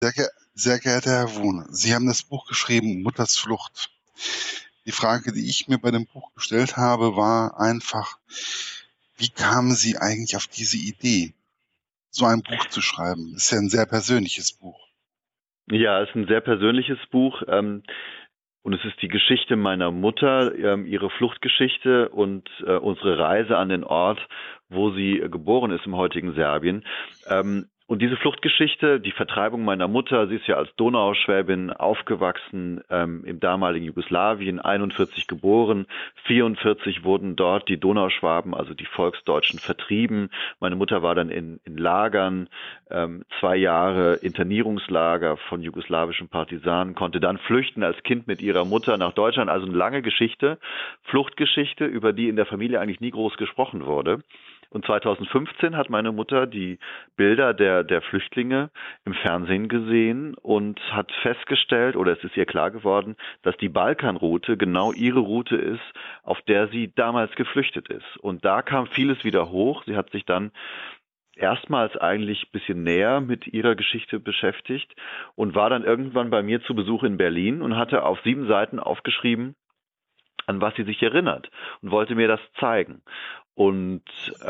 Sehr geehrter Herr Wohne, Sie haben das Buch geschrieben, Mutters Flucht. Die Frage, die ich mir bei dem Buch gestellt habe, war einfach, wie kamen Sie eigentlich auf diese Idee, so ein Buch zu schreiben? Das ist ja ein sehr persönliches Buch. Ja, es ist ein sehr persönliches Buch. Und es ist die Geschichte meiner Mutter, ihre Fluchtgeschichte und unsere Reise an den Ort, wo sie geboren ist im heutigen Serbien. Und diese Fluchtgeschichte, die Vertreibung meiner Mutter, sie ist ja als Donauschwäbin aufgewachsen im damaligen Jugoslawien, 41 geboren, 44 wurden dort die Donauschwaben, also die Volksdeutschen, vertrieben. Meine Mutter war dann in Lagern, 2 Jahre Internierungslager von jugoslawischen Partisanen, konnte dann flüchten als Kind mit ihrer Mutter nach Deutschland. Also eine lange Geschichte, Fluchtgeschichte, über die in der Familie eigentlich nie groß gesprochen wurde. Und 2015 hat meine Mutter die Bilder der Flüchtlinge im Fernsehen gesehen und hat festgestellt, oder es ist ihr klar geworden, dass die Balkanroute genau ihre Route ist, auf der sie damals geflüchtet ist. Und da kam vieles wieder hoch. Sie hat sich dann erstmals eigentlich ein bisschen näher mit ihrer Geschichte beschäftigt und war dann irgendwann bei mir zu Besuch in Berlin und hatte auf 7 Seiten aufgeschrieben, an was sie sich erinnert und wollte mir das zeigen. Und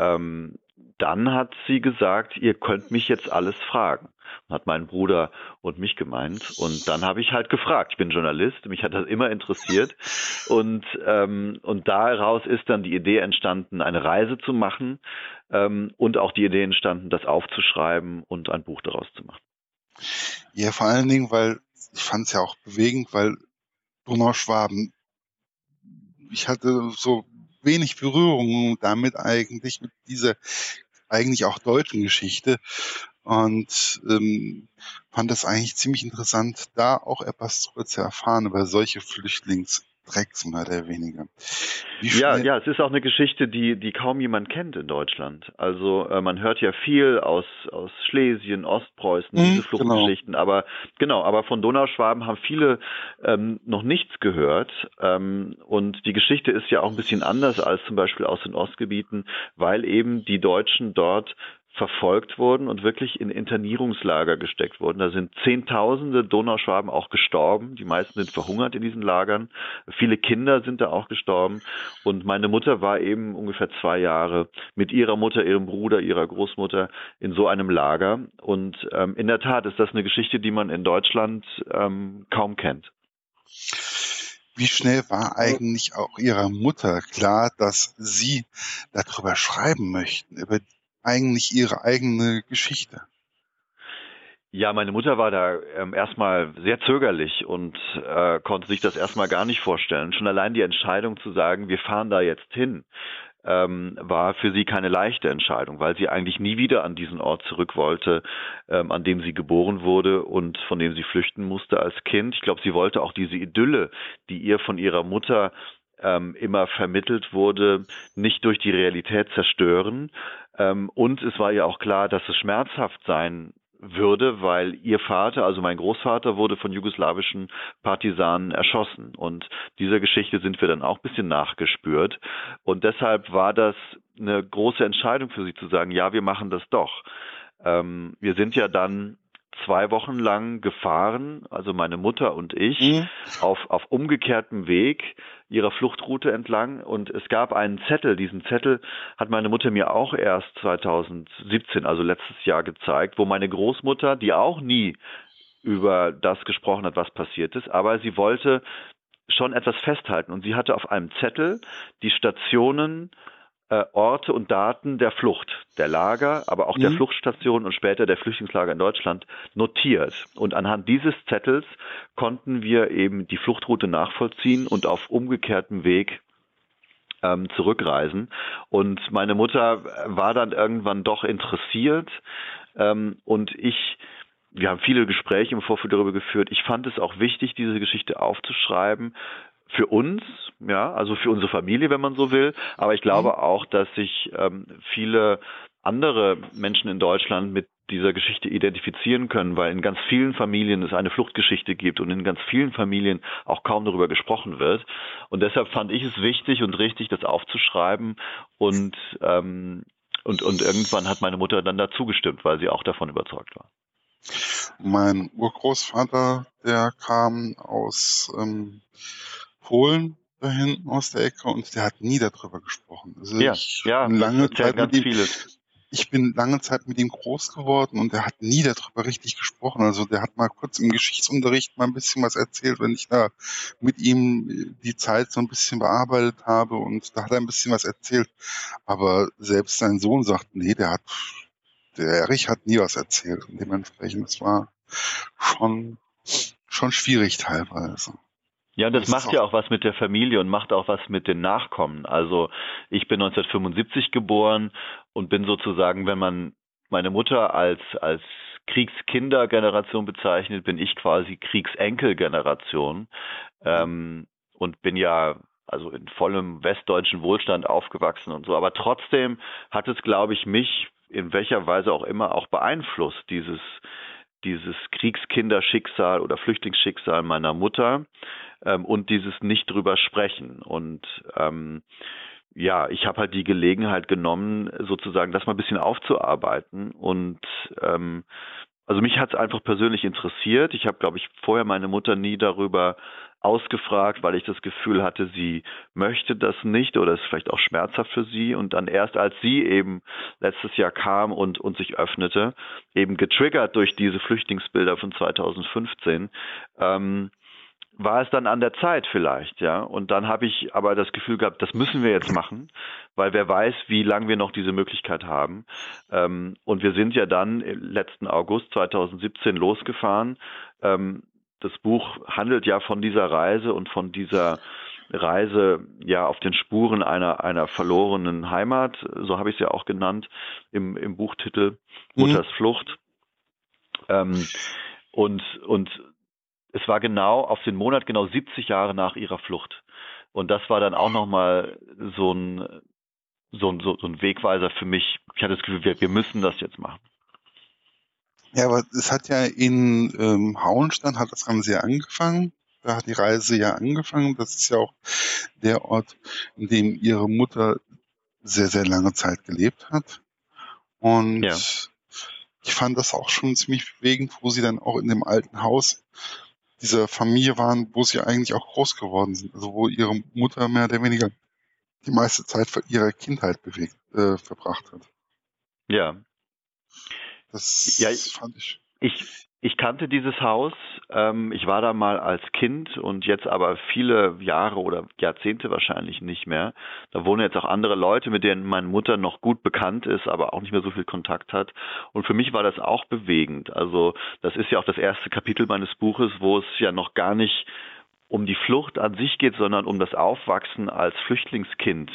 dann hat sie gesagt, ihr könnt mich jetzt alles fragen. Hat mein Bruder und mich gemeint. Und dann habe ich halt gefragt. Ich bin Journalist, mich hat das immer interessiert. Und daraus ist dann die Idee entstanden, eine Reise zu machen und auch die Idee entstanden, das aufzuschreiben und ein Buch daraus zu machen. Ja, vor allen Dingen, weil ich fand es ja auch bewegend, weil Donauschwaben, ich hatte so wenig Berührung damit eigentlich, mit dieser eigentlich auch deutschen Geschichte und fand das eigentlich ziemlich interessant, da auch etwas drüber zu erfahren, über solche Flüchtlingsdrecks mehr oder weniger. Ja, es ist auch eine Geschichte, die kaum jemand kennt in Deutschland. Also man hört ja viel aus Schlesien, Ostpreußen, diese Fluchtgeschichten, genau. aber von Donauschwaben haben viele noch nichts gehört. Und die Geschichte ist ja auch ein bisschen anders als zum Beispiel aus den Ostgebieten, weil eben die Deutschen dort verfolgt wurden und wirklich in Internierungslager gesteckt wurden. Da sind Zehntausende Donauschwaben auch gestorben. Die meisten sind verhungert in diesen Lagern. Viele Kinder sind da auch gestorben. Und meine Mutter war eben ungefähr 2 Jahre mit ihrer Mutter, ihrem Bruder, ihrer Großmutter in so einem Lager. Und in der Tat ist das eine Geschichte, die man in Deutschland kaum kennt. Wie schnell war eigentlich auch Ihrer Mutter klar, dass Sie darüber schreiben möchten, über eigentlich Ihre eigene Geschichte? Ja, meine Mutter war da erstmal sehr zögerlich und konnte sich das erstmal gar nicht vorstellen. Schon allein die Entscheidung zu sagen, wir fahren da jetzt hin, war für sie keine leichte Entscheidung, weil sie eigentlich nie wieder an diesen Ort zurück wollte, an dem sie geboren wurde und von dem sie flüchten musste als Kind. Ich glaube, sie wollte auch diese Idylle, die ihr von ihrer Mutter immer vermittelt wurde, nicht durch die Realität zerstören. Und es war ja auch klar, dass es schmerzhaft sein würde, weil ihr Vater, also mein Großvater, wurde von jugoslawischen Partisanen erschossen. Und dieser Geschichte sind wir dann auch ein bisschen nachgespürt. Und deshalb war das eine große Entscheidung für sie zu sagen, ja, wir machen das doch. Wir sind ja dann 2 Wochen lang gefahren, also meine Mutter und ich, auf umgekehrtem Weg ihrer Fluchtroute entlang. Und es gab einen Zettel. Diesen Zettel hat meine Mutter mir auch erst 2017, also letztes Jahr, gezeigt, wo meine Großmutter, die auch nie über das gesprochen hat, was passiert ist, aber sie wollte schon etwas festhalten. Und sie hatte auf einem Zettel die Stationen, Orte und Daten der Flucht, der Lager, aber auch der Fluchtstation und später der Flüchtlingslager in Deutschland notiert. Und anhand dieses Zettels konnten wir eben die Fluchtroute nachvollziehen und auf umgekehrtem Weg zurückreisen. Und meine Mutter war dann irgendwann doch interessiert und wir haben viele Gespräche im Vorfeld darüber geführt. Ich fand es auch wichtig, diese Geschichte aufzuschreiben, für uns, ja, also für unsere Familie, wenn man so will. Aber ich glaube auch, dass sich viele andere Menschen in Deutschland mit dieser Geschichte identifizieren können, weil in ganz vielen Familien es eine Fluchtgeschichte gibt und in ganz vielen Familien auch kaum darüber gesprochen wird. Und deshalb fand ich es wichtig und richtig, das aufzuschreiben. Und irgendwann hat meine Mutter dann dazu gestimmt, weil sie auch davon überzeugt war. Mein Urgroßvater, der kam aus Polen da hinten aus der Ecke und der hat nie darüber gesprochen. Also Ja, ja, das erzählen ganz viele. ich bin lange Zeit mit ihm groß geworden und er hat nie darüber richtig gesprochen. Also der hat mal kurz im Geschichtsunterricht mal ein bisschen was erzählt, wenn ich da mit ihm die Zeit so ein bisschen bearbeitet habe und da hat er ein bisschen was erzählt. Aber selbst sein Sohn sagt, nee, der Erich hat nie was erzählt. Und dementsprechend, das war schon schwierig teilweise. Ja, und das macht ja auch was mit der Familie und macht auch was mit den Nachkommen. Also ich bin 1975 geboren und bin sozusagen, wenn man meine Mutter als Kriegskindergeneration bezeichnet, bin ich quasi Kriegsenkelgeneration, und bin ja also in vollem westdeutschen Wohlstand aufgewachsen und so. Aber trotzdem hat es, glaube ich, mich in welcher Weise auch immer auch beeinflusst, dieses Kriegskinderschicksal oder Flüchtlingsschicksal meiner Mutter, und dieses nicht drüber sprechen. Und ja, ich habe halt die Gelegenheit genommen, sozusagen das mal ein bisschen aufzuarbeiten. Und also mich hat es einfach persönlich interessiert. Ich habe, glaube ich, vorher meine Mutter nie darüber ausgefragt, weil ich das Gefühl hatte, sie möchte das nicht oder es ist vielleicht auch schmerzhaft für sie. Und dann erst als sie eben letztes Jahr kam und sich öffnete, eben getriggert durch diese Flüchtlingsbilder von 2015, war es dann an der Zeit vielleicht, ja. Und dann habe ich aber das Gefühl gehabt, das müssen wir jetzt machen, weil wer weiß, wie lange wir noch diese Möglichkeit haben. Und wir sind ja dann im letzten August 2017 losgefahren. Das Buch handelt ja von dieser Reise und von dieser Reise ja auf den Spuren einer verlorenen Heimat, so habe ich es ja auch genannt im Buchtitel, Mutters Flucht. Und es war genau auf den Monat genau 70 Jahre nach ihrer Flucht. Und das war dann auch nochmal so ein Wegweiser für mich. Ich hatte das Gefühl, wir müssen das jetzt machen. Ja, aber es hat ja in Hauenstein hat das Ganze ja angefangen. Da hat die Reise ja angefangen. Das ist ja auch der Ort, in dem ihre Mutter sehr, sehr lange Zeit gelebt hat. Und Ja. ich fand das auch schon ziemlich bewegend, wo sie dann auch in dem alten Haus dieser Familie waren, wo sie eigentlich auch groß geworden sind. Also wo ihre Mutter mehr oder weniger die meiste Zeit ihrer Kindheit verbracht hat. Ja. Das Ja, fand ich. Ich kannte dieses Haus. Ich war da mal als Kind und jetzt aber viele Jahre oder Jahrzehnte wahrscheinlich nicht mehr. Da wohnen jetzt auch andere Leute, mit denen meine Mutter noch gut bekannt ist, aber auch nicht mehr so viel Kontakt hat. Und für mich war das auch bewegend. Also das ist ja auch das erste Kapitel meines Buches, wo es ja noch gar nicht um die Flucht an sich geht, sondern um das Aufwachsen als Flüchtlingskind.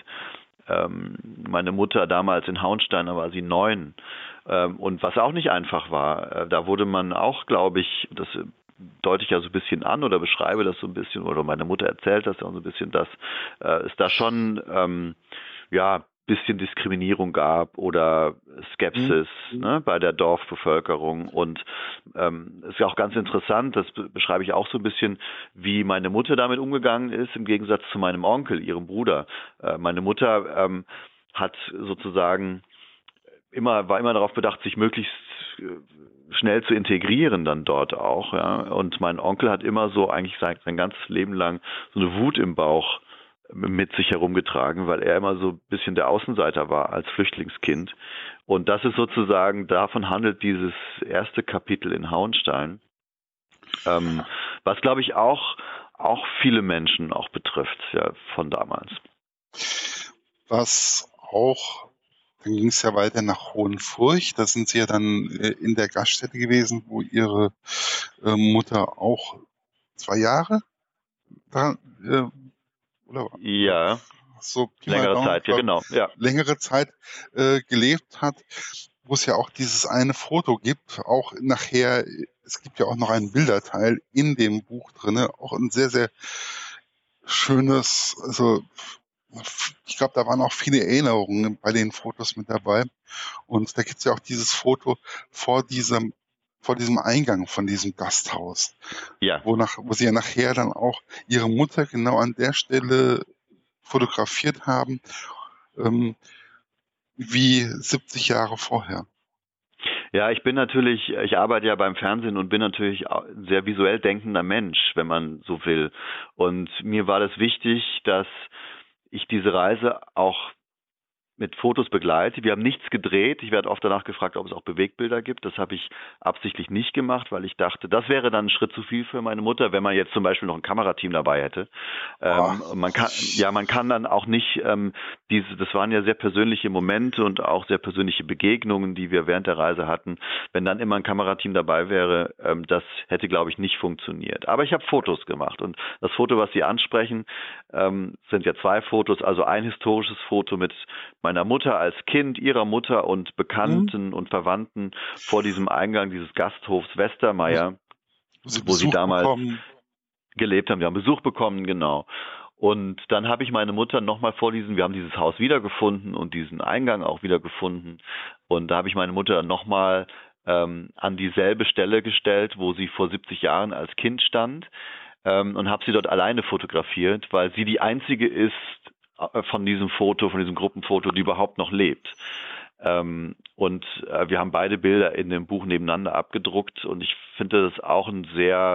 Meine Mutter damals in Hauenstein, da war sie 9. Und was auch nicht einfach war, da wurde man auch, glaube ich, das deute ich ja so ein bisschen an oder beschreibe das so ein bisschen, oder meine Mutter erzählt das ja so ein bisschen, dass es da schon ja bisschen Diskriminierung gab oder Skepsis bei der Dorfbevölkerung. Und es ist ja auch ganz interessant, das beschreibe ich auch so ein bisschen, wie meine Mutter damit umgegangen ist, im Gegensatz zu meinem Onkel, ihrem Bruder. Meine Mutter hat sozusagen war immer darauf bedacht, sich möglichst schnell zu integrieren dann dort auch. Ja. Und mein Onkel hat immer so eigentlich sein ganzes Leben lang so eine Wut im Bauch mit sich herumgetragen, weil er immer so ein bisschen der Außenseiter war als Flüchtlingskind. Und das ist sozusagen, davon handelt dieses erste Kapitel in Hauenstein, was glaube ich auch viele Menschen auch betrifft, ja, von damals. Was auch, dann ging es ja weiter nach Hohenfurch, da sind sie ja dann in der Gaststätte gewesen, wo ihre Mutter auch 2 Jahre da, oder ja, so längere Zeit, ja genau, ja. Längere Zeit gelebt hat, wo es ja auch dieses eine Foto gibt, auch nachher, es gibt ja auch noch einen Bilderteil in dem Buch drinne, auch ein sehr, sehr schönes, also ich glaube, da waren auch viele Erinnerungen bei den Fotos mit dabei. Und da gibt es ja auch dieses Foto vor diesem Eingang von diesem Gasthaus. Ja. Wo sie ja nachher dann auch ihre Mutter genau an der Stelle fotografiert haben, wie 70 Jahre vorher. Ja, ich arbeite ja beim Fernsehen und bin natürlich ein sehr visuell denkender Mensch, wenn man so will. Und mir war das wichtig, dass ich diese Reise auch mit Fotos begleite. Wir haben nichts gedreht. Ich werde oft danach gefragt, ob es auch Bewegtbilder gibt. Das habe ich absichtlich nicht gemacht, weil ich dachte, das wäre dann ein Schritt zu viel für meine Mutter, wenn man jetzt zum Beispiel noch ein Kamerateam dabei hätte. Ah, Man kann dann auch nicht das waren ja sehr persönliche Momente und auch sehr persönliche Begegnungen, die wir während der Reise hatten. Wenn dann immer ein Kamerateam dabei wäre, das hätte, glaube ich, nicht funktioniert. Aber ich habe Fotos gemacht und das Foto, was Sie ansprechen, sind ja 2 Fotos. Also ein historisches Foto mit meiner Mutter als Kind, ihrer Mutter und hm, Bekannten und Verwandten vor diesem Eingang dieses Gasthofs wo Westermeier, wo sie wo sie Besuch damals bekommen. gelebt haben. Wir haben Besuch bekommen, genau. Und dann habe ich meine Mutter nochmal wir haben dieses Haus wiedergefunden und diesen Eingang auch wiedergefunden. Und da habe ich meine Mutter nochmal an dieselbe Stelle gestellt, wo sie vor 70 Jahren als Kind stand, und habe sie dort alleine fotografiert, weil sie die einzige ist von diesem Foto, von diesem Gruppenfoto, die überhaupt noch lebt. Wir haben beide Bilder in dem Buch nebeneinander abgedruckt und ich finde das auch ein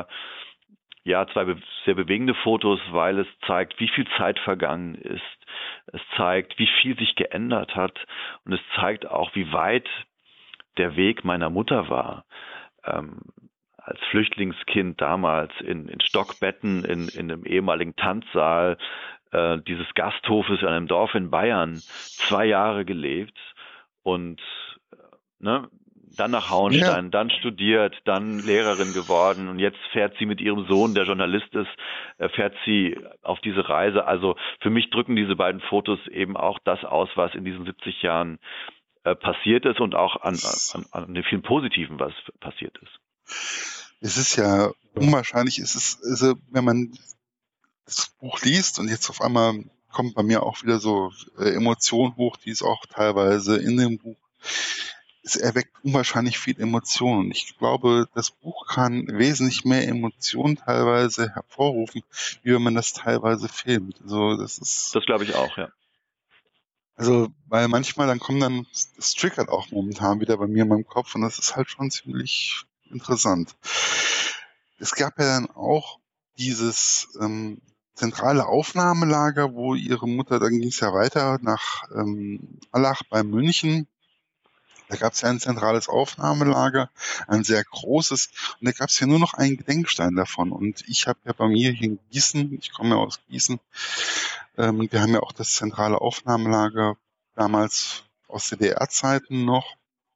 sehr bewegende Fotos, weil es zeigt, wie viel Zeit vergangen ist. Es zeigt, wie viel sich geändert hat und es zeigt auch, wie weit der Weg meiner Mutter war. Ähm, Als Flüchtlingskind damals in Stockbetten in einem ehemaligen Tanzsaal dieses Gasthofes in einem Dorf in Bayern 2 Jahre gelebt und ne, dann nach Ja, Hauenstein, dann studiert, dann Lehrerin geworden und jetzt fährt sie mit ihrem Sohn, der Journalist ist, fährt sie auf diese Reise. Also für mich drücken diese beiden Fotos eben auch das aus, was in diesen 70 Jahren passiert ist und auch an dem vielen Positiven, was passiert ist. es ist ja unwahrscheinlich, also, wenn man das Buch liest und jetzt auf einmal kommt bei mir auch wieder so Emotionen hoch, die es auch teilweise in dem Buch, es erweckt unwahrscheinlich viel Emotionen. Und ich glaube, das Buch kann wesentlich mehr Emotionen teilweise hervorrufen, wie wenn man das teilweise filmt. Also das ist, Das glaube ich auch, ja. also, weil manchmal dann kommen dann, das triggert auch momentan wieder bei mir in meinem Kopf und das ist halt schon ziemlich interessant. Es gab ja dann auch dieses zentrale Aufnahmelager, wo ihre Mutter, dann ging es ja weiter nach Allach bei München. Da gab es ja ein zentrales Aufnahmelager, ein sehr großes, und da gab es ja nur noch einen Gedenkstein davon. Und ich habe ja bei mir hier in Gießen, ich komme ja aus Gießen, wir haben ja auch das zentrale Aufnahmelager damals aus DDR-Zeiten noch.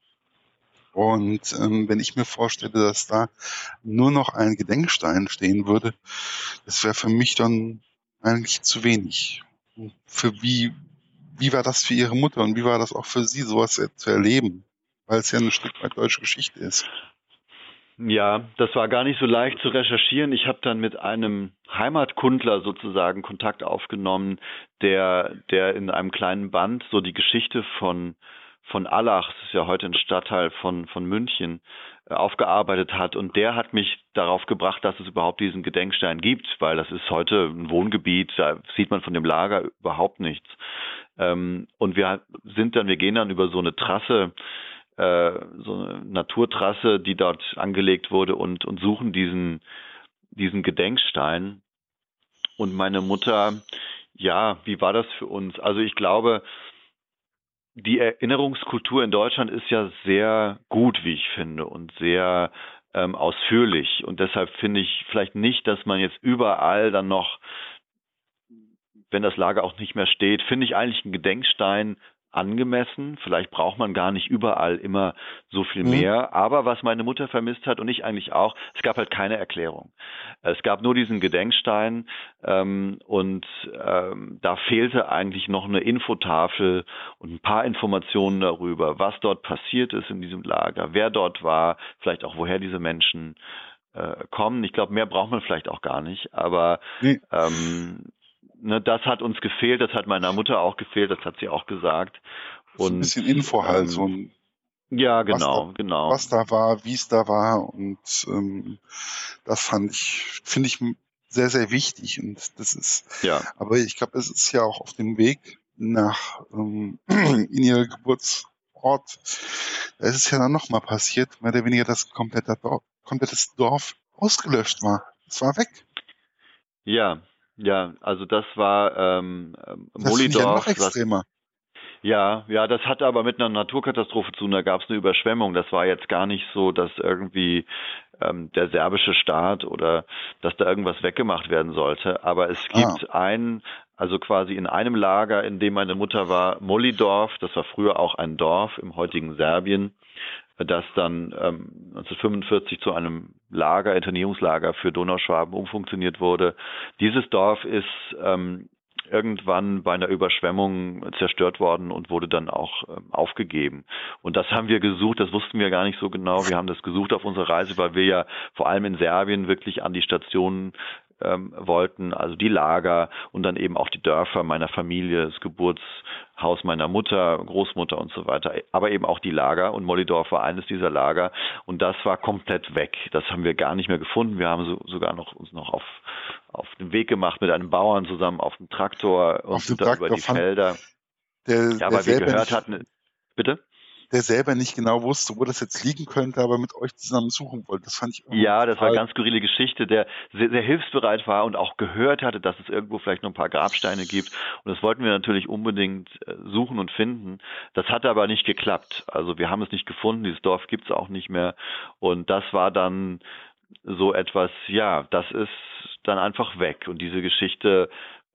Und wenn ich mir vorstelle, dass da nur noch ein Gedenkstein stehen würde, das wäre für mich dann eigentlich zu wenig. Für wie war das für Ihre Mutter und wie war das auch für Sie, sowas zu erleben? Weil es ja ein Stück weit deutsche Geschichte ist. Ja, das war gar nicht so leicht zu recherchieren. Ich habe dann mit einem Heimatkundler sozusagen Kontakt aufgenommen, der in einem kleinen Band so die Geschichte von Allach, das ist ja heute ein Stadtteil von München, aufgearbeitet hat. Und der hat mich darauf gebracht, dass es überhaupt diesen Gedenkstein gibt, weil das ist heute ein Wohngebiet, da sieht man von dem Lager überhaupt nichts. Und wir gehen dann über so eine Trasse, so eine Naturtrasse, die dort angelegt wurde und suchen diesen Gedenkstein. Und meine Mutter, ja, wie war das für uns? Also ich glaube, die Erinnerungskultur in Deutschland ist ja sehr gut, wie ich finde, und sehr ausführlich. Und deshalb finde ich vielleicht nicht, dass man jetzt überall dann noch, wenn das Lager auch nicht mehr steht, finde ich eigentlich einen Gedenkstein angemessen. Vielleicht braucht man gar nicht überall immer so viel Hm? mehr. Aber was meine Mutter vermisst hat und ich eigentlich auch, es gab halt keine Erklärung. Es gab nur diesen Gedenkstein da fehlte eigentlich noch eine Infotafel und ein paar Informationen darüber, was dort passiert ist in diesem Lager, wer dort war, vielleicht auch woher diese Menschen kommen. Ich glaube, mehr braucht man vielleicht auch gar nicht. Aber Nee, ähm, das hat uns gefehlt, das hat meiner Mutter auch gefehlt, das hat sie auch gesagt. so ein Und bisschen Info halt, so ein, ja, was da, genau, genau. was da war, wie es da war. Und das finde ich sehr, sehr wichtig. Und das ist, Ja, aber ich glaube, es ist ja auch auf dem Weg nach in ihre Geburtsort Ort, da ist es ja dann nochmal passiert, mehr oder weniger, dass komplettes Dorf ausgelöscht war. Es war weg. Ja, ja, also das war Das finde ich ja noch Mollidorf, was extremer. ja, ja, das hatte aber mit einer Naturkatastrophe zu tun. Da gab es eine Überschwemmung. Das war jetzt gar nicht so, dass irgendwie der serbische Staat oder dass da irgendwas weggemacht werden sollte. Aber es Ah, gibt also quasi in einem Lager, in dem meine Mutter war, Mollidorf. Das war früher auch ein Dorf im heutigen Serbien, das dann 1945 zu einem Lager, Internierungslager für Donauschwaben umfunktioniert wurde. Dieses Dorf ist irgendwann bei einer Überschwemmung zerstört worden und wurde dann auch aufgegeben. Und das haben wir gesucht, das wussten wir gar nicht so genau. Wir haben das gesucht auf unserer Reise, weil wir ja vor allem in Serbien wirklich an die Stationen wollten, also die Lager und dann eben auch die Dörfer meiner Familie, das Geburtshaus meiner Mutter, Großmutter und so weiter, aber eben auch die Lager, und Mollidorf war eines dieser Lager, und das war komplett weg. Das haben wir gar nicht mehr gefunden. Wir haben sogar uns noch auf den Weg gemacht mit einem Bauern zusammen auf dem Traktor und auf dem sind da über Traktor die Felder. Ja, der weil wir selber gehört nicht, hatten, bitte? der selber nicht genau wusste, wo das jetzt liegen könnte, aber mit euch zusammen suchen wollte. Das fand ich irgendwie Ja, das war eine total, ganz skurrile Geschichte, der sehr, sehr hilfsbereit war und auch gehört hatte, dass es irgendwo vielleicht noch ein paar Grabsteine gibt. Und das wollten wir natürlich unbedingt suchen und finden. Das hat aber nicht geklappt. Also wir haben es nicht gefunden, dieses Dorf gibt es auch nicht mehr. Und das war dann so etwas, ja, das ist dann einfach weg. Und diese Geschichte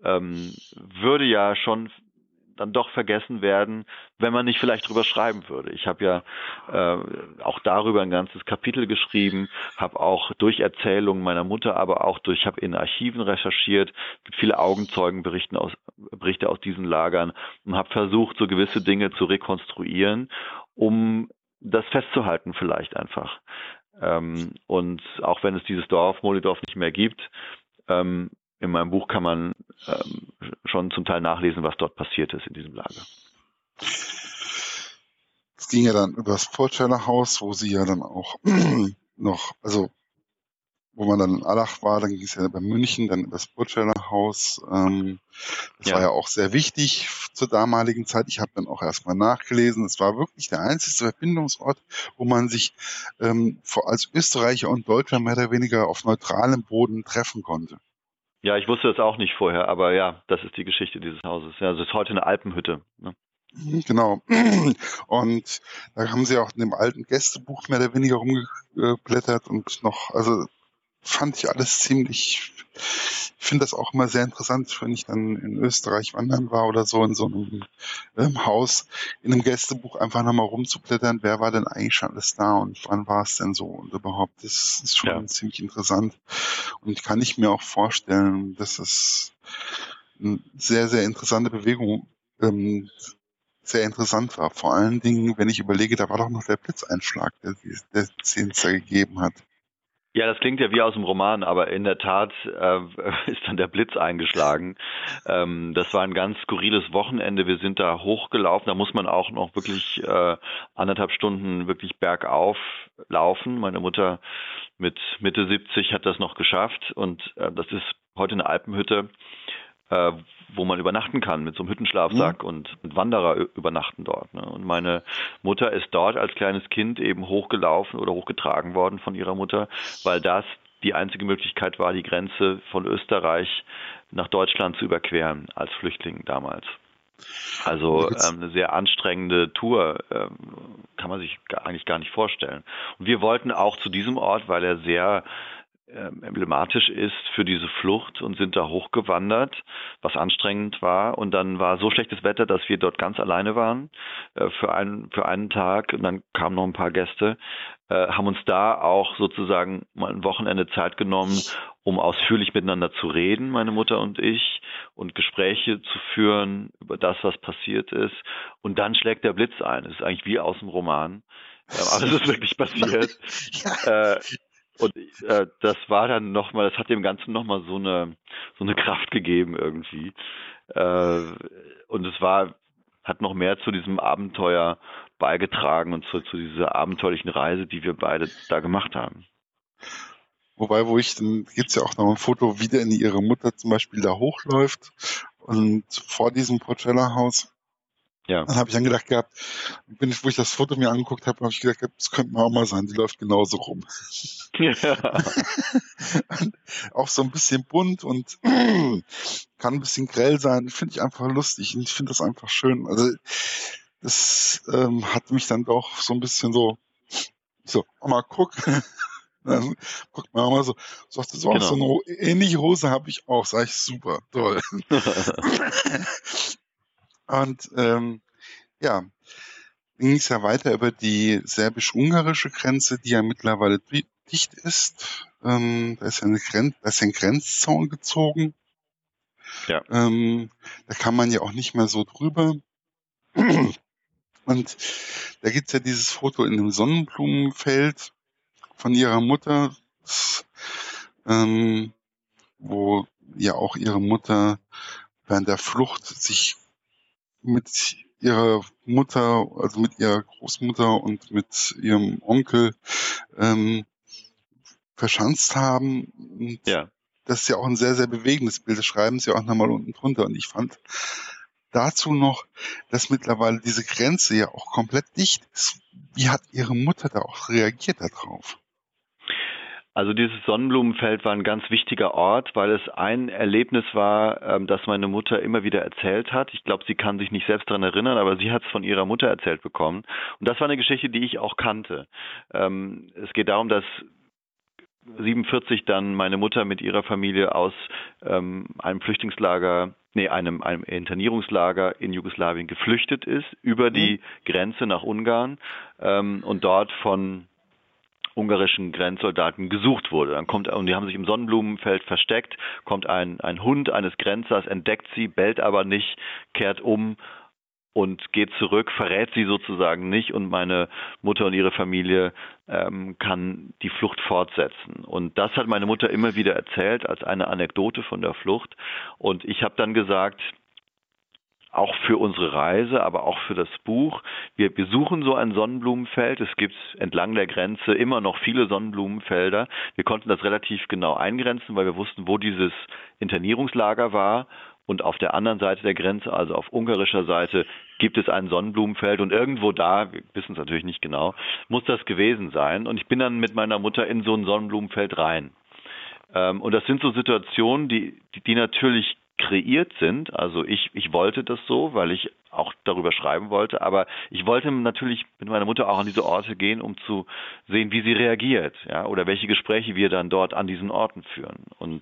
würde ja schon dann doch vergessen werden, wenn man nicht vielleicht drüber schreiben würde. Ich habe ja auch darüber ein ganzes Kapitel geschrieben, habe auch durch Erzählungen meiner Mutter, aber auch ich habe in Archiven recherchiert, es gibt viele Berichte aus diesen Lagern, und habe versucht, so gewisse Dinge zu rekonstruieren, um das festzuhalten vielleicht einfach. Und auch wenn es dieses Dorf, Mollidorf, nicht mehr gibt, in meinem Buch kann man schon zum Teil nachlesen, was dort passiert ist in diesem Lager. es ging ja dann über das Portscheider Haus, wo sie ja dann auch noch, also wo man dann in Allach war, dann ging es ja über München, dann über das Portscheider Haus. Das war Ja. ja auch sehr wichtig zur damaligen Zeit. Ich habe dann auch erstmal nachgelesen. Es war wirklich der einzige Verbindungsort, wo man sich als Österreicher und Deutscher mehr oder weniger auf neutralem Boden treffen konnte. Ja, ich wusste das auch nicht vorher, aber ja, das ist die Geschichte dieses Hauses. Ja, es ist heute eine Alpenhütte. Ne? Genau. Und da haben sie auch in dem alten Gästebuch mehr oder weniger rumgeblättert und noch, also fand ich alles ziemlich, ich finde das auch immer sehr interessant, wenn ich dann in Österreich wandern war oder so in so einem Haus, in einem Gästebuch einfach nochmal rumzublättern, wer war denn eigentlich schon alles da und wann war es denn so und überhaupt, das ist schon Ja. ziemlich interessant und kann ich mir auch vorstellen, dass es eine sehr, sehr interessante Bewegung sehr interessant war. Vor allen Dingen, wenn ich überlege, da war doch noch der Blitzeinschlag, der den es da gegeben hat. Ja, das klingt ja wie aus dem Roman, aber in der Tat ist dann der Blitz eingeschlagen. Das war ein ganz skurriles Wochenende. Wir sind da hochgelaufen. Da muss man auch noch wirklich 1,5 Stunden wirklich bergauf laufen. Meine Mutter mit Mitte 70 hat das noch geschafft, und das ist heute eine Alpenhütte, wo man übernachten kann mit so einem Hüttenschlafsack, und Wanderer übernachten dort. Ne? Und meine Mutter ist dort als kleines Kind eben hochgelaufen oder hochgetragen worden von ihrer Mutter, weil das die einzige Möglichkeit war, die Grenze von Österreich nach Deutschland zu überqueren als Flüchtling damals. Also eine sehr anstrengende Tour, kann man sich eigentlich gar nicht vorstellen. Und wir wollten auch zu diesem Ort, weil er sehr emblematisch ist für diese Flucht, und sind da hochgewandert, was anstrengend war. Und dann war so schlechtes Wetter, dass wir dort ganz alleine waren für einen Tag. Und dann kamen noch ein paar Gäste, haben uns da auch sozusagen mal ein Wochenende Zeit genommen, um ausführlich miteinander zu reden, meine Mutter und ich, und Gespräche zu führen über das, was passiert ist. Und dann schlägt der Blitz ein. Es ist eigentlich wie aus dem Roman. Aber es ist wirklich passiert. Ja. Und das war dann nochmal, das hat dem Ganzen nochmal so eine Kraft gegeben irgendwie. Und hat noch mehr zu diesem Abenteuer beigetragen und zu dieser abenteuerlichen Reise, die wir beide da gemacht haben. Wobei, dann gibt's ja auch noch ein Foto, wie denn ihre Mutter zum Beispiel da hochläuft und vor diesem Porcella-Haus. Ja. Dann habe ich dann gedacht gehabt, wo ich das Foto mir angeguckt habe ich gedacht, das könnte mal auch mal sein, die läuft genauso rum. Ja. Auch so ein bisschen bunt und kann ein bisschen grell sein. Finde ich einfach lustig und ich finde das einfach schön. Also das hat mich dann doch so ein bisschen so, Mama, guck. Dann guckt man mal so, sagte so, so Genau. eine ähnliche Hose habe ich auch. Sag ich, super, toll. Und ja, dann ging es ja weiter über die serbisch-ungarische Grenze, die ja mittlerweile dicht ist. Da ist ja da ist ja ein Grenzzaun gezogen. Ja. Da kann man ja auch nicht mehr so drüber. Und da gibt's ja dieses Foto in einem Sonnenblumenfeld von ihrer Mutter, wo ja auch ihre Mutter während der Flucht sich mit ihrer Mutter, also mit ihrer Großmutter und mit ihrem Onkel verschanzt haben. Und Ja. das ist ja auch ein sehr, sehr bewegendes Bild. Das schreiben sie auch nochmal unten drunter. Und ich fand dazu noch, dass mittlerweile diese Grenze ja auch komplett dicht ist. Wie hat ihre Mutter da auch reagiert darauf? Also dieses Sonnenblumenfeld war ein ganz wichtiger Ort, weil es ein Erlebnis war, das meine Mutter immer wieder erzählt hat. Ich glaube, sie kann sich nicht selbst daran erinnern, aber sie hat es von ihrer Mutter erzählt bekommen. Und das war eine Geschichte, die ich auch kannte. Es geht darum, dass 1947 dann meine Mutter mit ihrer Familie aus einem Flüchtlingslager, einem Internierungslager in Jugoslawien geflüchtet ist, über die Grenze nach Ungarn und dort von ungarischen Grenzsoldaten gesucht wurde. Und die haben sich im Sonnenblumenfeld versteckt, kommt ein Hund eines Grenzers, entdeckt sie, bellt aber nicht, kehrt um und geht zurück, verrät sie sozusagen nicht und meine Mutter und ihre Familie kann die Flucht fortsetzen. Und das hat meine Mutter immer wieder erzählt als eine Anekdote von der Flucht. Und ich habe dann gesagt, auch für unsere Reise, aber auch für das Buch. Wir besuchen so ein Sonnenblumenfeld. Es gibt entlang der Grenze immer noch viele Sonnenblumenfelder. Wir konnten das relativ genau eingrenzen, weil wir wussten, wo dieses Internierungslager war. Und auf der anderen Seite der Grenze, also auf ungarischer Seite, gibt es ein Sonnenblumenfeld. Und irgendwo da, wir wissen es natürlich nicht genau, muss das gewesen sein. Und ich bin dann mit meiner Mutter in so ein Sonnenblumenfeld rein. Und das sind so Situationen, die natürlich kreiert sind. Also ich wollte das so, weil ich auch darüber schreiben wollte, aber ich wollte natürlich mit meiner Mutter auch an diese Orte gehen, um zu sehen, wie sie reagiert, ja, oder welche Gespräche wir dann dort an diesen Orten führen. Und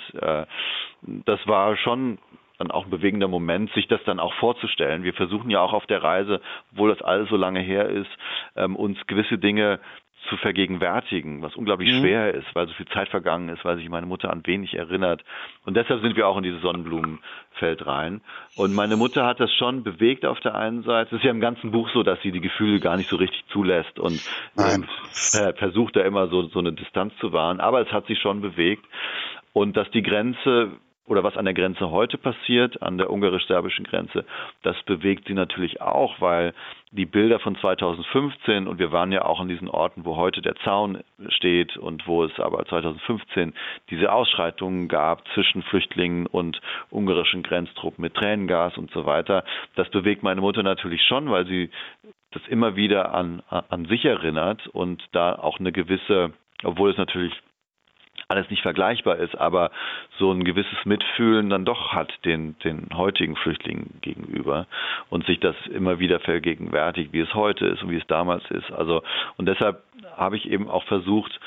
das war schon dann auch ein bewegender Moment, sich das dann auch vorzustellen. Wir versuchen ja auch auf der Reise, obwohl das alles so lange her ist, uns gewisse Dinge zu vergegenwärtigen, was unglaublich schwer ist, weil so viel Zeit vergangen ist, weil sich meine Mutter an wenig erinnert. Und deshalb sind wir auch in dieses Sonnenblumenfeld rein. Und meine Mutter hat das schon bewegt auf der einen Seite. Es ist ja im ganzen Buch so, dass sie die Gefühle gar nicht so richtig zulässt und versucht da immer so eine Distanz zu wahren. Aber es hat sie schon bewegt. Und dass die Grenze oder was an der Grenze heute passiert, an der ungarisch-serbischen Grenze, das bewegt sie natürlich auch, weil die Bilder von 2015, und wir waren ja auch an diesen Orten, wo heute der Zaun steht und wo es aber 2015 diese Ausschreitungen gab zwischen Flüchtlingen und ungarischen Grenztruppen mit Tränengas und so weiter, das bewegt meine Mutter natürlich schon, weil sie das immer wieder an sich erinnert und da auch eine gewisse, obwohl es natürlich alles nicht vergleichbar ist, aber so ein gewisses Mitfühlen dann doch hat den heutigen Flüchtlingen gegenüber und sich das immer wieder vergegenwärtigt, wie es heute ist und wie es damals ist. Also und deshalb habe ich eben auch versucht,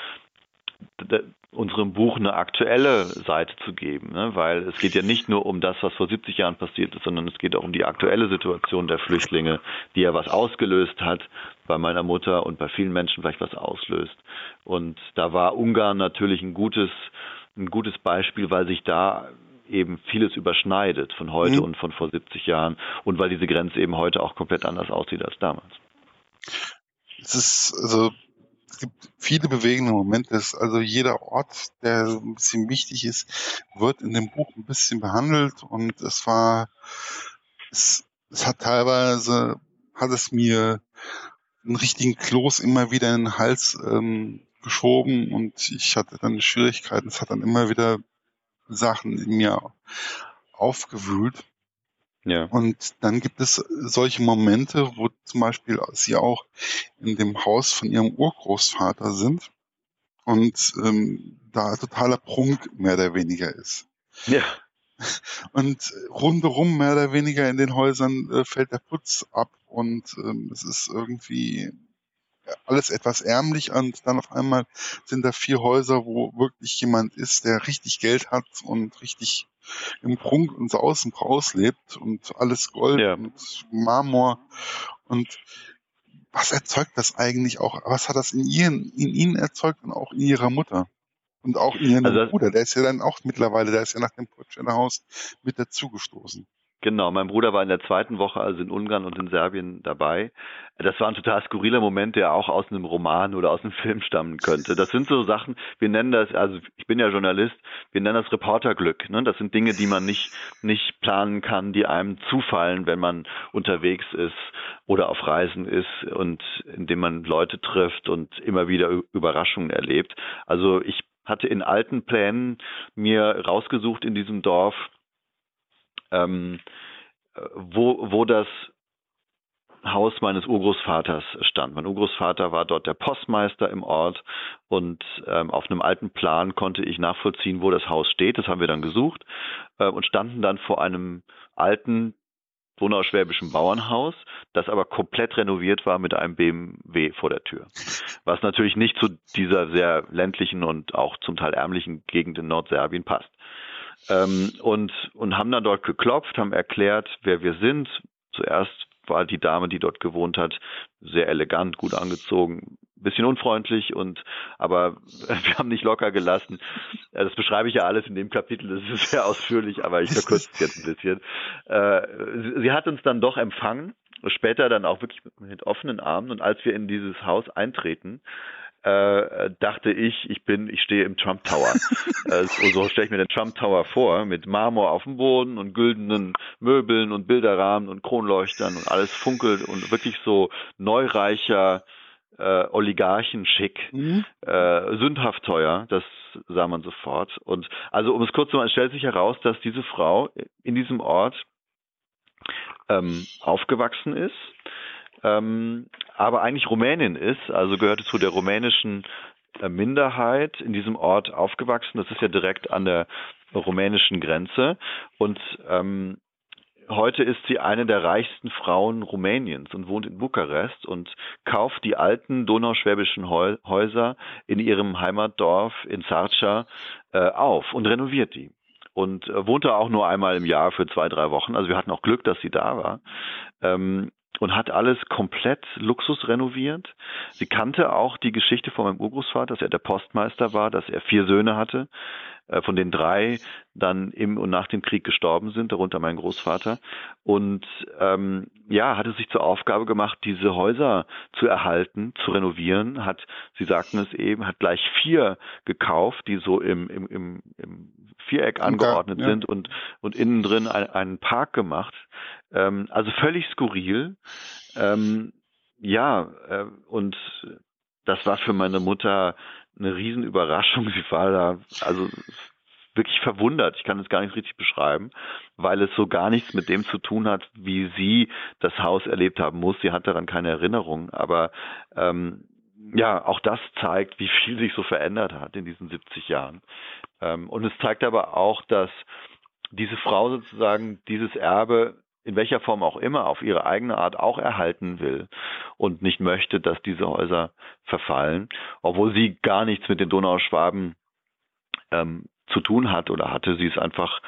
unserem Buch eine aktuelle Seite zu geben, ne? Weil es geht ja nicht nur um das, was vor 70 Jahren passiert ist, sondern es geht auch um die aktuelle Situation der Flüchtlinge, die ja was ausgelöst hat, bei meiner Mutter und bei vielen Menschen vielleicht was auslöst. Und da war Ungarn natürlich ein gutes Beispiel, weil sich da eben vieles überschneidet von heute und von vor 70 Jahren und weil diese Grenze eben heute auch komplett anders aussieht als damals. Es gibt viele bewegende Momente. Also jeder Ort, der so ein bisschen wichtig ist, wird in dem Buch ein bisschen behandelt und es hat teilweise, hat es mir einen richtigen Kloß immer wieder in den Hals geschoben und ich hatte dann Schwierigkeiten. Es hat dann immer wieder Sachen in mir aufgewühlt. Ja. Und dann gibt es solche Momente, wo zum Beispiel sie auch in dem Haus von ihrem Urgroßvater sind und da totaler Prunk mehr oder weniger ist. Ja. Und rundherum mehr oder weniger in den Häusern fällt der Putz ab und es ist irgendwie alles etwas ärmlich und dann auf einmal sind da 4 Häuser, wo wirklich jemand ist, der richtig Geld hat und richtig im Prunk und Saus und Braus lebt und alles Gold Ja. und Marmor. Und was erzeugt das eigentlich auch? Was hat das in ihnen erzeugt und auch in ihrer Mutter? Und auch in ihrem Also Bruder, der ist ja dann auch mittlerweile, der ist ja nach dem Putsch Haus mit dazugestoßen. genau, mein Bruder war in der zweiten Woche, also in Ungarn und in Serbien dabei. Das war ein total skurriler Moment, der auch aus einem Roman oder aus einem Film stammen könnte. Das sind so Sachen, wir nennen das, also ich bin ja Journalist, wir nennen das Reporterglück. Ne? Das sind Dinge, die man nicht planen kann, die einem zufallen, wenn man unterwegs ist oder auf Reisen ist und indem man Leute trifft und immer wieder Überraschungen erlebt. Also ich hatte in alten Plänen mir rausgesucht in diesem Dorf, ähm, wo das Haus meines Urgroßvaters stand. Mein Urgroßvater war dort der Postmeister im Ort und auf einem alten Plan konnte ich nachvollziehen, wo das Haus steht. Das haben wir dann gesucht und standen dann vor einem alten donauschwäbischen Bauernhaus, das aber komplett renoviert war mit einem BMW vor der Tür. Was natürlich nicht zu dieser sehr ländlichen und auch zum Teil ärmlichen Gegend in Nordserbien passt. Und haben dann dort geklopft, haben erklärt, wer wir sind. Zuerst war die Dame, die dort gewohnt hat, sehr elegant, gut angezogen, bisschen unfreundlich aber wir haben nicht locker gelassen. Das beschreibe ich ja alles in dem Kapitel, das ist sehr ausführlich, aber ich verkürze es jetzt ein bisschen. Sie hat uns dann doch empfangen, später dann auch wirklich mit offenen Armen, und als wir in dieses Haus eintreten, dachte ich stehe im Trump Tower. So stelle ich mir den Trump Tower vor, mit Marmor auf dem Boden und güldenen Möbeln und Bilderrahmen und Kronleuchtern und alles funkelt und wirklich so neureicher Oligarchenschick, sündhaft teuer, das sah man sofort. Und also um es kurz zu machen, es stellt sich heraus, dass diese Frau in diesem Ort aufgewachsen ist, aber eigentlich Rumänin ist, also gehörte zu der rumänischen Minderheit in diesem Ort aufgewachsen. Das ist ja direkt an der rumänischen Grenze und heute ist sie eine der reichsten Frauen Rumäniens und wohnt in Bukarest und kauft die alten donauschwäbischen Häuser in ihrem Heimatdorf in Sarcea auf und renoviert die. Und wohnte auch nur einmal im Jahr für 2-3 Wochen. Also wir hatten auch Glück, dass sie da war. Und hat alles komplett Luxus renoviert. Sie kannte auch die Geschichte von meinem Urgroßvater, dass er der Postmeister war, dass er 4 Söhne hatte, von denen 3 dann im und nach dem Krieg gestorben sind, darunter mein Großvater. Und hatte sich zur Aufgabe gemacht, diese Häuser zu erhalten, zu renovieren. Sie sagten es eben, hat gleich 4 gekauft, die so im Viereck angeordnet sind und innen drin einen Park gemacht. Also völlig skurril. Und das war für meine Mutter eine Riesenüberraschung. Sie war da also wirklich verwundert. Ich kann es gar nicht richtig beschreiben, weil es so gar nichts mit dem zu tun hat, wie sie das Haus erlebt haben muss. Sie hat daran keine Erinnerung. Aber auch das zeigt, wie viel sich so verändert hat in diesen 70 Jahren. Und es zeigt aber auch, dass diese Frau sozusagen dieses Erbe in welcher Form auch immer auf ihre eigene Art auch erhalten will und nicht möchte, dass diese Häuser verfallen, obwohl sie gar nichts mit den Donauschwaben zu tun hat oder hatte. Sie ist einfach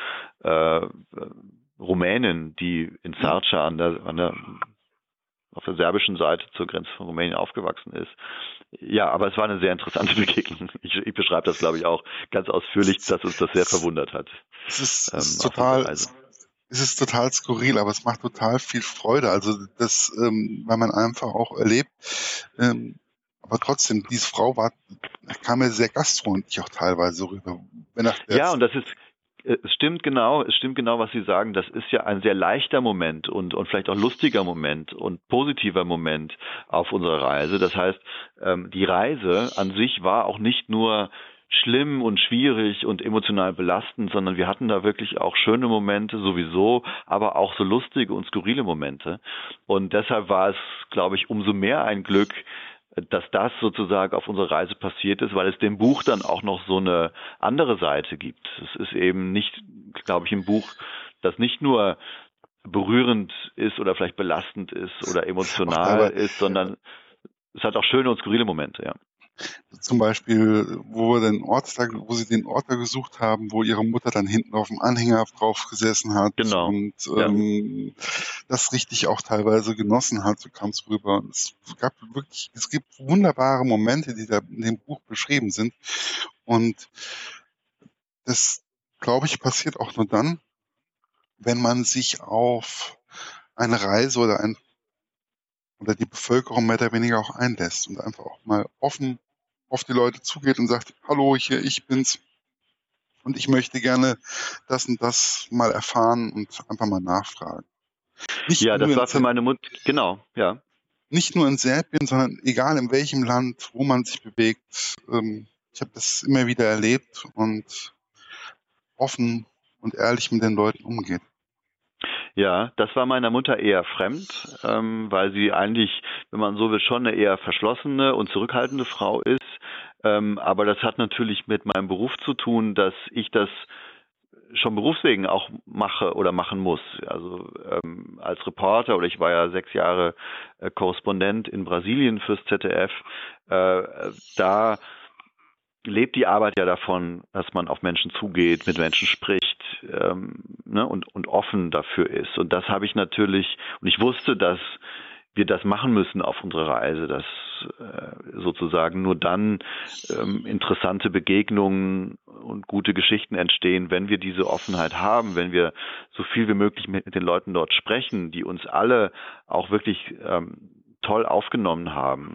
Rumänin, die in Sarcea auf der serbischen Seite zur Grenze von Rumänien aufgewachsen ist. Ja, aber es war eine sehr interessante Begegnung. Ich beschreibe das, glaube ich, auch ganz ausführlich, dass uns das sehr verwundert hat. Es ist total skurril, aber es macht total viel Freude. Also das, weil man einfach auch erlebt. Aber trotzdem, diese Frau kam mir sehr gastfreundlich auch teilweise rüber. Und das ist es stimmt genau, was Sie sagen. Das ist ja ein sehr leichter Moment und vielleicht auch lustiger Moment und positiver Moment auf unserer Reise. Das heißt, die Reise an sich war auch nicht nur schlimm und schwierig und emotional belastend, sondern wir hatten da wirklich auch schöne Momente sowieso, aber auch so lustige und skurrile Momente. Und deshalb war es, glaube ich, umso mehr ein Glück, dass das sozusagen auf unserer Reise passiert ist, weil es dem Buch dann auch noch so eine andere Seite gibt. Es ist eben nicht, glaube ich, ein Buch, das nicht nur berührend ist oder vielleicht belastend ist oder Auch emotional teilweise, ist, sondern es hat auch schöne und skurrile Momente, ja. zum Beispiel, wo sie den Ort da gesucht haben, wo ihre Mutter dann hinten auf dem Anhänger drauf gesessen hat Genau. und Ja. das richtig auch teilweise genossen hat, so kam es rüber. Und es gibt wunderbare Momente, die da in dem Buch beschrieben sind. Und das, glaube ich, passiert auch nur dann, wenn man sich auf eine Reise oder die Bevölkerung mehr oder weniger auch einlässt und einfach auch mal offen auf die Leute zugeht und sagt, hallo, hier, ich bin's und ich möchte gerne das und das mal erfahren und einfach mal nachfragen. Nicht Ja, nur das in, war für meine Mutter, genau, ja. nicht nur in Serbien, sondern egal in welchem Land, wo man sich bewegt. Ich habe das immer wieder erlebt und offen und ehrlich mit den Leuten umgeht. Ja, das war meiner Mutter eher fremd, weil sie eigentlich, wenn man so will, schon eine eher verschlossene und zurückhaltende Frau ist. Aber das hat natürlich mit meinem Beruf zu tun, dass ich das schon berufswegen auch mache oder machen muss. Also als Reporter, oder ich war ja 6 Jahre Korrespondent in Brasilien fürs ZDF, da lebt die Arbeit ja davon, dass man auf Menschen zugeht, mit Menschen spricht, ne, und offen dafür ist. Und das habe ich natürlich, und ich wusste, dass wir das machen müssen auf unserer Reise, dass sozusagen nur dann interessante Begegnungen und gute Geschichten entstehen, wenn wir diese Offenheit haben, wenn wir so viel wie möglich mit den Leuten dort sprechen, die uns alle auch wirklich toll aufgenommen haben.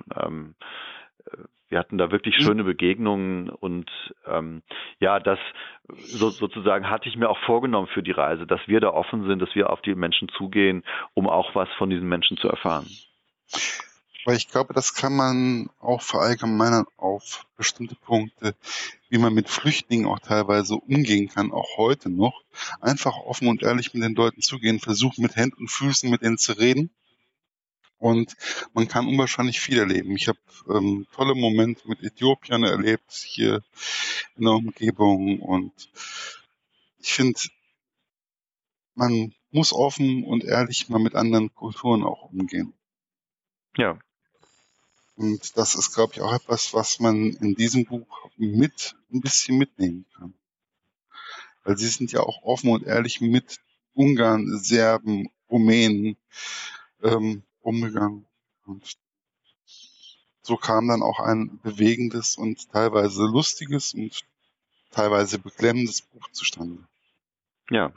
Wir hatten da wirklich schöne Begegnungen und ja, das sozusagen hatte ich mir auch vorgenommen für die Reise, dass wir da offen sind, dass wir auf die Menschen zugehen, um auch was von diesen Menschen zu erfahren. Weil ich glaube, das kann man auch verallgemeinern auf bestimmte Punkte, wie man mit Flüchtlingen auch teilweise umgehen kann, auch heute noch. Einfach offen und ehrlich mit den Leuten zugehen, versuchen mit Händen und Füßen mit denen zu reden. Und man kann unwahrscheinlich viel erleben. Ich habe tolle Momente mit Äthiopiern erlebt, hier in der Umgebung. Und ich finde, man muss offen und ehrlich mal mit anderen Kulturen auch umgehen. Ja. Und das ist, glaube ich, auch etwas, was man in diesem Buch ein bisschen mitnehmen kann. Weil sie sind ja auch offen und ehrlich mit Ungarn, Serben, Rumänen umgegangen. Und so kam dann auch ein bewegendes und teilweise lustiges und teilweise beklemmendes Buch zustande. Ja.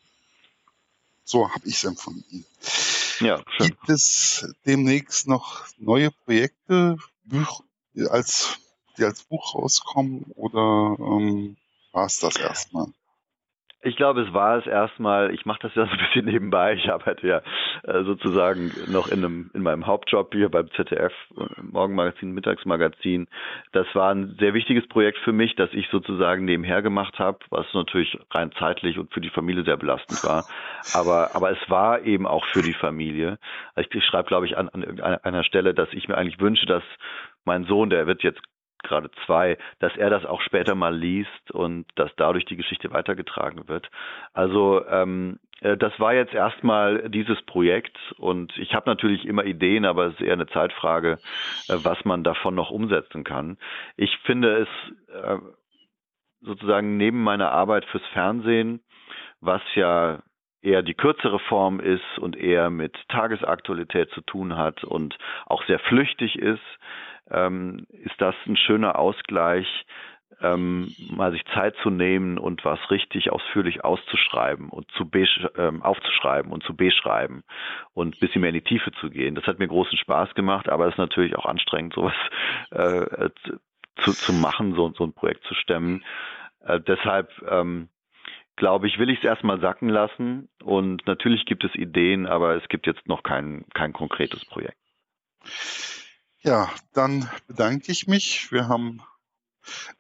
So habe ich es empfunden. Ja, schön. Gibt es demnächst noch neue Projekte, die als Buch rauskommen, oder war es das erstmal? Ich glaube, es war es erstmal. Ich mache das ja so ein bisschen nebenbei. Ich arbeite ja sozusagen noch in meinem Hauptjob hier beim ZDF, Morgenmagazin, Mittagsmagazin. Das war ein sehr wichtiges Projekt für mich, das ich sozusagen nebenher gemacht habe, was natürlich rein zeitlich und für die Familie sehr belastend war. Aber es war eben auch für die Familie. Ich schreibe, glaube ich, an einer Stelle, dass ich mir eigentlich wünsche, dass mein Sohn, der wird jetzt gerade 2, dass er das auch später mal liest und dass dadurch die Geschichte weitergetragen wird. Also das war jetzt erstmal dieses Projekt und ich habe natürlich immer Ideen, aber es ist eher eine Zeitfrage, was man davon noch umsetzen kann. Ich finde es sozusagen neben meiner Arbeit fürs Fernsehen, was ja eher die kürzere Form ist und eher mit Tagesaktualität zu tun hat und auch sehr flüchtig ist das ein schöner Ausgleich, mal sich Zeit zu nehmen und was richtig ausführlich auszuschreiben und aufzuschreiben und zu beschreiben und ein bisschen mehr in die Tiefe zu gehen. Das hat mir großen Spaß gemacht, aber es ist natürlich auch anstrengend, sowas zu machen, so ein Projekt zu stemmen. Deshalb glaube ich, will ich es erstmal sacken lassen und natürlich gibt es Ideen, aber es gibt jetzt noch kein konkretes Projekt. Ja, dann bedanke ich mich. Wir haben